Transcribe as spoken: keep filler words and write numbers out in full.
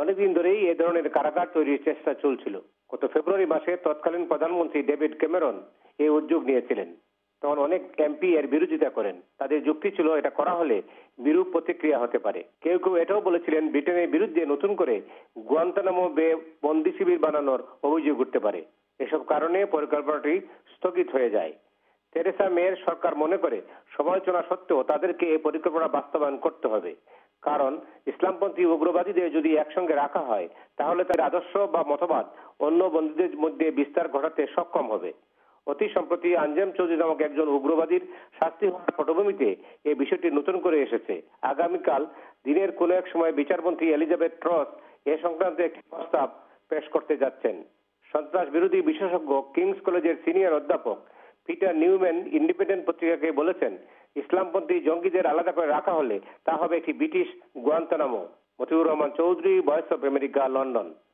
অনেকদিন ধরেই এ ধরনের কারাগার তৈরির চেষ্টা চলছিল। গত ফেব্রুয়ারি মাসে তৎকালীন প্রধানমন্ত্রী ডেভিড ক্যামেরন এই উদ্যোগ নিয়েছিলেন। তখন অনেক এমপি এর বিরোধিতা করেন। তাদের যুক্তি ছিল এটা করা হলে বিরূপ প্রতিক্রিয়া হতে পারে। কেউ কেউ এটাও বলেছিলেন ব্রিটেনের বিরুদ্ধে নতুন করে গুয়ান্তানামো বে বন্দি শিবির বানানোর অভিযোগ উঠতে পারে। এসব কারণে পরিকল্পনাটি স্থগিত হয়ে যায়। থেরেসা মেয়ের সরকার মনে করে সমালোচনা সত্ত্বেও তাদেরকে এই পরিকল্পনা বাস্তবায়ন করতে হবে। কারণ ইসলামপন্থী উগ্রবাদীদের যদি একসঙ্গে রাখা হয় তাহলে তাদের আদর্শ বা মতবাদ অন্য বন্দীদের মধ্যে বিস্তার ঘটাতে সক্ষম হবে। অতি সম্প্রতি আঞ্জেম চৌধুরী নামক একজন উগ্রবাদীর শাস্তি হওয়ার পটভূমিতে এই বিষয়টি নতুন করে এসেছে। আগামীকাল দিনের কোনো এক সময় বিচারমন্ত্রী এলিজাবেথ ট্রস এ সংক্রান্ত একটি প্রস্তাব পেশ করতে যাচ্ছেন। সন্ত্রাস বিরোধী বিশেষজ্ঞ কিংস কলেজের সিনিয়র অধ্যাপক পিটার নিউম্যান ইন্ডিপেন্ডেন্ট পত্রিকাকে বলেছেন, ইসলামপন্থী জঙ্গিদের আলাদা করে রাখা হলে তা হবে একটি British Guantanamo. Motiur Rahman Chowdhury, voice of America, London.